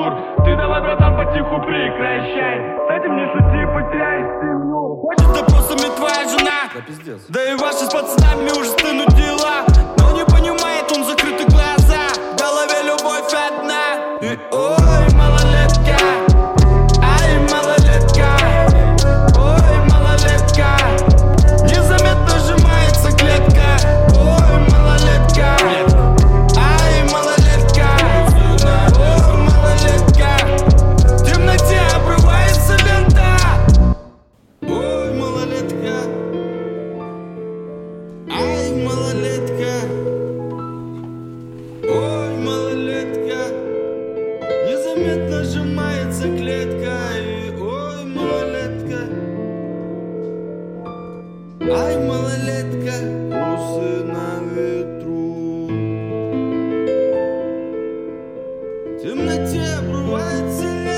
Артур. Ты давай, братан, потиху прекращай. С этим не шути, потеряешь семью. Хочет запросами твоя жена. Да пиздец. Да и ваши с пацанами уже стынут дела. Но не понимает он закрыты глаза. В голове любовь одна. И ой, малолетка. Ай, малолетка. Ой, малолетка. Незаметно сжимается клетка. Ой, малолетка. Ай, малолетка. Ой, малолетка. В темноте обрывается лента. Ой, малолетка. Ай, малолетка. Ой, малолетка. Незаметно сжимается клетка. И ой, малолетка. Ай, малолетка. Усы на ветру. В темноте обрывается лента.